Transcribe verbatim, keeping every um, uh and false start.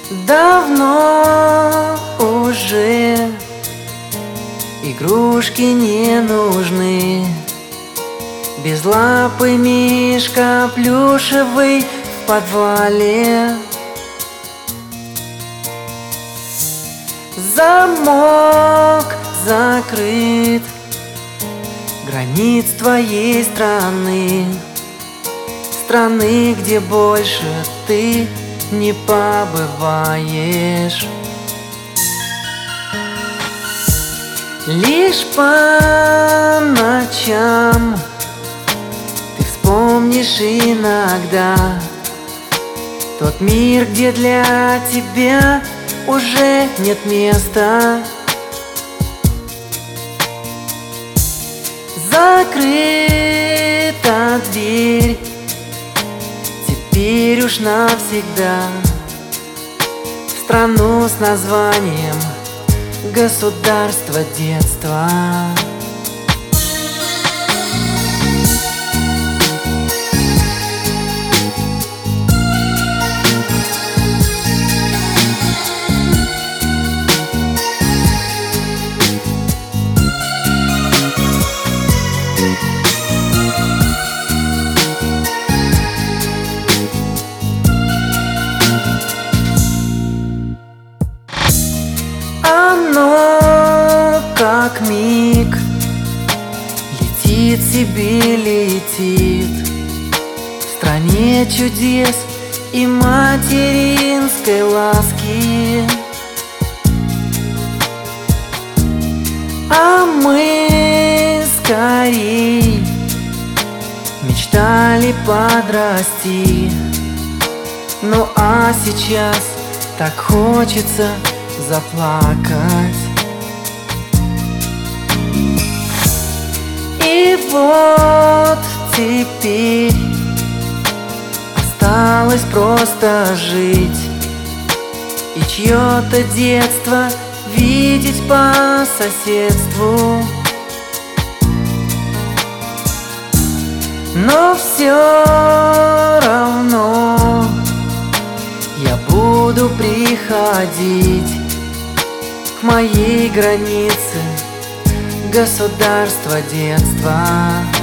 Давно уже игрушки не нужны. Безлапый мишка плюшевый в подвале. Замок закрыт границ твоей страны, страны, где больше ты не побываешь. Лишь по ночам ты вспомнишь иногда тот мир, где для тебя уже нет места. Закрыта дверь теперь уж навсегда в страну с названием государство детства. Оно как миг летит себе, летит в стране чудес и материнской ласки. А мы скорей мечтали подрасти. Ну а сейчас так хочется заплакать. И вот теперь осталось просто жить и чье-то детство видеть по соседству. Но все равно я буду приходить к моей границе государства детства.